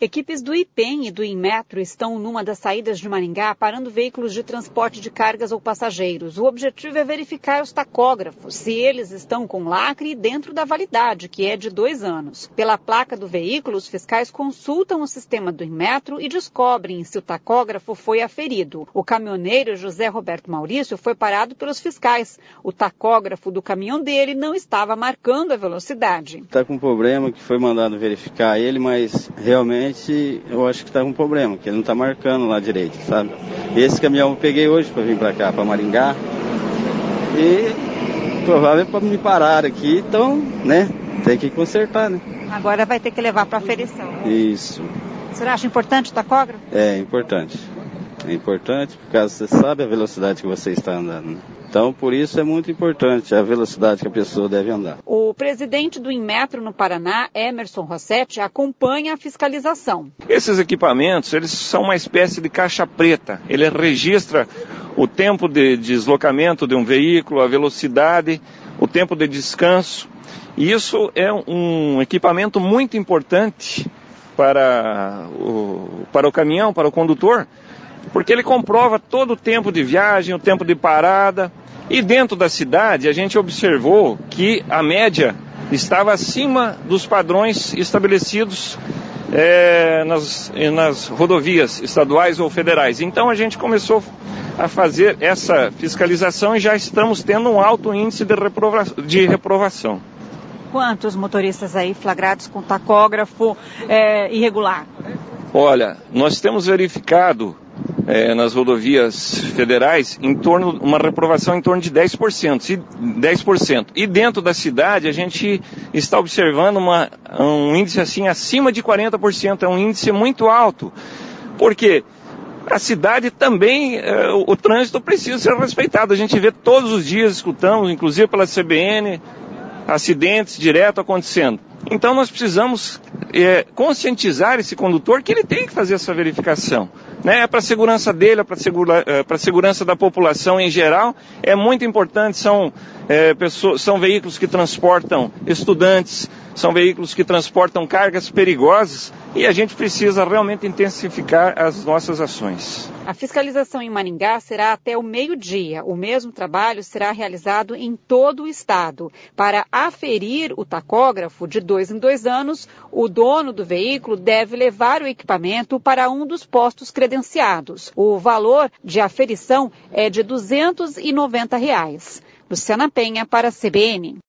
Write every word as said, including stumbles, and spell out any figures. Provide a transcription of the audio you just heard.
Equipes do I P E M e do Inmetro estão numa das saídas de Maringá parando veículos de transporte de cargas ou passageiros. O objetivo é verificar os tacógrafos, se eles estão com lacre dentro da validade, que é de dois anos. Pela placa do veículo, os fiscais consultam o sistema do Inmetro e descobrem se o tacógrafo foi aferido. O caminhoneiro José Roberto Maurício foi parado pelos fiscais. O tacógrafo do caminhão dele não estava marcando a velocidade. Está com um problema que foi mandado verificar ele, mas realmente eu acho que está com um problema, que ele não está marcando lá direito, sabe? Esse caminhão eu peguei hoje para vir para cá, para Maringá, e provavelmente para me parar aqui, então, né, tem que consertar, né? Agora vai ter que levar para aferição. Isso. Você acha importante o tacógrafo? É importante. É importante porque você sabe a velocidade que você está andando, né? Então, por isso é muito importante a velocidade que a pessoa deve andar. O presidente do Inmetro no Paraná, Emerson Rossetti, acompanha a fiscalização. Esses equipamentos, eles são uma espécie de caixa preta. Ele registra o tempo de deslocamento de um veículo, a velocidade, o tempo de descanso. E isso é um equipamento muito importante para o, para o caminhão, para o condutor, porque ele comprova todo o tempo de viagem, o tempo de parada. E dentro da cidade, a gente observou que a média estava acima dos padrões estabelecidos é, nas, nas rodovias estaduais ou federais. Então a gente começou a fazer essa fiscalização e já estamos tendo um alto índice de, reprova- de reprovação. Quantos motoristas aí flagrados com tacógrafo é, irregular? Olha, nós temos verificado É, nas rodovias federais, em torno, uma reprovação em torno de dez por cento. E, dez por cento. E dentro da cidade, a gente está observando uma, um índice assim acima de quarenta por cento. É um índice muito alto. Porque a cidade também, é, o, o trânsito precisa ser respeitado. A gente vê todos os dias, escutamos, inclusive pela C B N, acidentes direto acontecendo. Então nós precisamos é, conscientizar esse condutor que ele tem que fazer essa verificação. Né? Para a segurança dele, para segura, a segurança da população em geral, é muito importante. São, é, pessoas, são veículos que transportam estudantes, são veículos que transportam cargas perigosas e a gente precisa realmente intensificar as nossas ações. A fiscalização em Maringá será até o meio-dia. O mesmo trabalho será realizado em todo o estado. Para aferir o tacógrafo de dois em dois anos, o dono do veículo deve levar o equipamento para um dos postos credenciados. O valor de aferição é de duzentos e noventa reais. Luciana Penha para a C B N.